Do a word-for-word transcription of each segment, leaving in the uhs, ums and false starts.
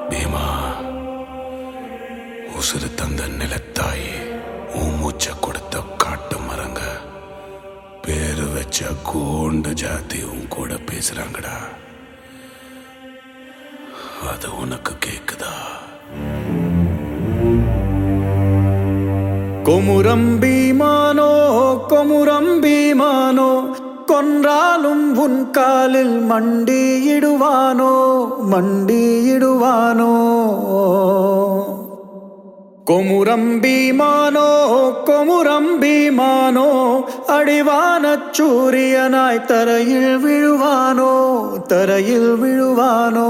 பீமா, உசுறு தந்த நிலத்தாயி, உன் மூச்சை கொடுத்த காட்டு மரங்க, பேரு வச்ச கோண்டு ஜாதி உன் கூட பேசுறாங்கடா. அது உனக்கு கேக்குதா? கொமுரம் பீமானோ, கொமுரம் பீமானோ, கொன்றாலும் உன் காலில் மண்டியிடுவானோ, மண்டியிடுவானோ. கொமுரம் பீமானோ, கொமுரம் பீமானோ, அடிவானச் சூரியனாய் தரையில் விழுவானோ, தரையில் விழுவானோ.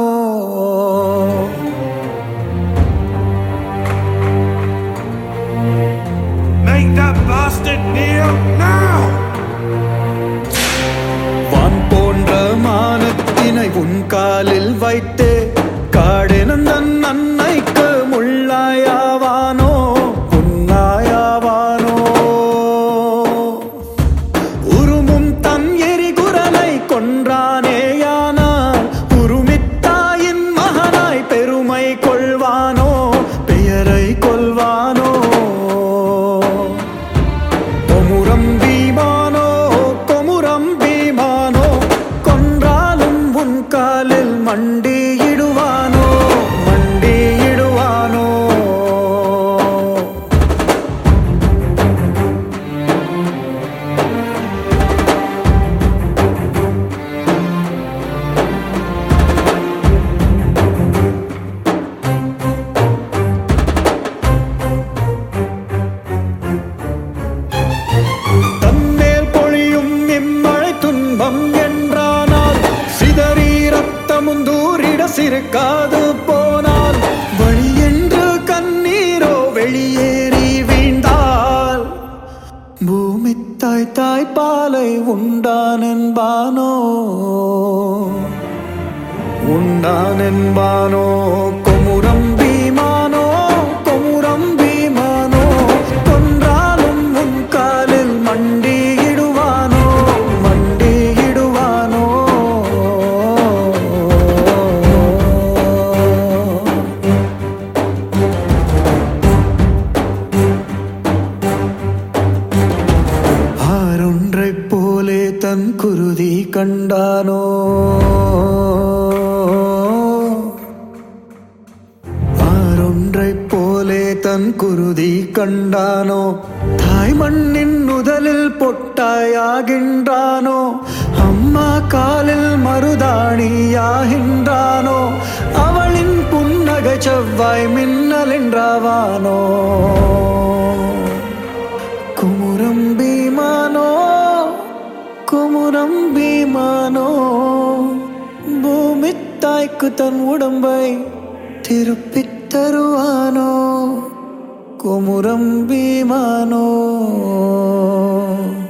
Make that bastard kneel now! வான் போன்ற மானத்தினை உன் காலில் வைத்தே காடெனும் தன் அன்னைக்கு முள்ளாயாவானோ, புன்னாயாவானோ. உருமும் தன் எரிகுரலை கொன்றானேயானால் உருமித்தாயின் மகனாய் பெருமை கொள்வானோ, பெயரை கொள்வானோ. கொமுரம் பீமானோ, கொமுரம் பீமானோ, கொன்றாலும் உன் காலில் மண்டியிடுவானோ, மண்டியிடுவானோ. தன்மேல் பொழியும் இம்மழை துன்பம் என்றானால் சிதறி ரத்தமும் தூரிட சிறுக்காது போனால் வழி என்று கண்ணீரோ வெளியேறி வீழ்ந்தால் பூமி தாய் தாய் பாலை உண்டான் என்பானோ, உண்டான் என்பானோ. கொமுரம் பீமானோ, கொமுரம் பீமானோ, கொன்றாலும் உன் காலில் மண்டியிடுவானோ, மண்டியிடுவானோ. ஆறொன்றைப் போலே தன் குருதி கண்டானோ, ஆறொன்றைப் போலே தன் குருதி கண்டானோ. தாய் மண்ணின் முதலில் பொட்டாயாகின்றானோ, அம்மா காலில் மருதாணியாகின்றானோ. அவளின் புன்னகை செவ்வாய் மின்னல் என்றாவானோ. கொமுரம் பீமானோ, கொமுரம் பீமானோ, பூமி தாய்க்கு தன் உடம்பை திருப்பித் தருவானோ. கொமுரம் பீமானோ.